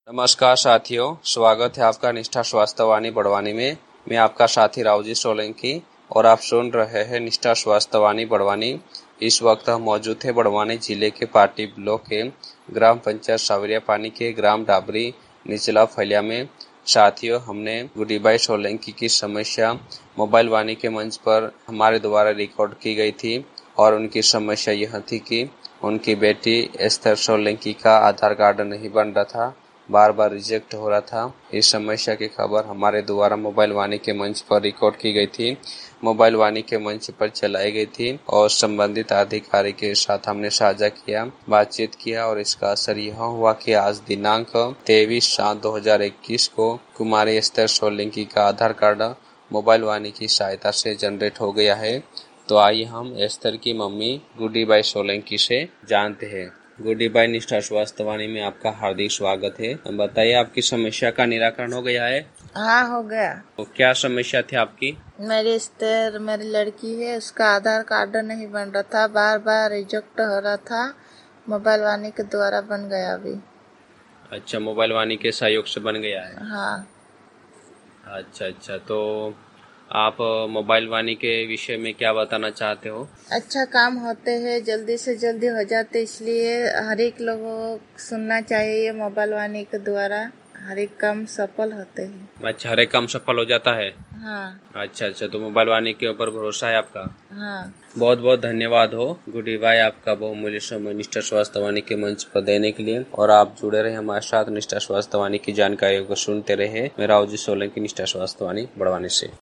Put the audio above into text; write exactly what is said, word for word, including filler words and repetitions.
नमस्कार साथियों, स्वागत है आपका निष्ठा स्वास्थ्य वाणी बड़वानी में। मैं आपका साथी रावजी सोलंकी और आप सुन रहे हैं निष्ठा स्वास्थ्य वाणी बड़वानी। इस वक्त हम मौजूद हैं बड़वानी जिले के पाटी ब्लॉक के ग्राम पंचायत सावरिया पानी के ग्राम डाबरी निचला फलिया में। साथियों, हमने गुडीबाई सोलंकी की समस्या मोबाइल वाणी के मंच पर हमारे द्वारा रिकॉर्ड की गई थी और उनकी समस्या यह थी कि उनकी बेटी एस्थर सोलंकी का आधार कार्ड नहीं बन रहा था, बार बार रिजेक्ट हो रहा था। इस समस्या की खबर हमारे द्वारा मोबाइल वाणी के मंच पर रिकॉर्ड की गई थी, मोबाइल वाणी के मंच पर चलाई गई थी और संबंधित अधिकारी के साथ हमने साझा किया, बातचीत किया और इसका असर यह हुआ कि आज दिनांक तेईस सात दो हजार इक्कीस को कुमारी एस्थर सोलंकी का आधार कार्ड मोबाइल वाणी की सहायता से जनरेट हो गया है। तो आइए हम एस्थर की मम्मी गुडीबाई सोलंकी से जानते हैं। गुडीबाई, निष्ठा स्वास्थ्य वाणी में आपका हार्दिक स्वागत है। बताइए, आपकी समस्या का निराकरण हो गया है? हाँ, हो गया। तो क्या समस्या थी आपकी? मेरी एस्थर मेरी लड़की है, उसका आधार कार्ड नहीं बन रहा था, बार बार रिजेक्ट हो रहा था। मोबाइल वाणी के द्वारा बन गया अभी। अच्छा, मोबाइल वाणी के सहयोग से बन गया है। हाँ। अच्छा अच्छा, तो आप मोबाइल वाणी के विषय में क्या बताना चाहते हो? अच्छा काम होते हैं, जल्दी से जल्दी हो जाते, इसलिए हर एक लोगों को सुनना चाहिए। मोबाइल वाणी के द्वारा हर एक काम सफल होते हैं। अच्छा, हर एक काम सफल हो जाता है। हाँ। अच्छा अच्छा, तो मोबाइल वाणी के ऊपर भरोसा है आपका? हाँ। बहुत बहुत धन्यवाद हो गुडीबाई, आपका बहुमूल्य समय निष्ठा स्वास्थ्य वाणी के मंच पर देने के लिए। और आप जुड़े रहे हमारे साथ, निष्ठा स्वास्थ्य वाणी की जानकारियों को सुनते रहे। मैं रावजी सोलंकी, निष्ठा स्वास्थ्य वाणी बड़वानी से।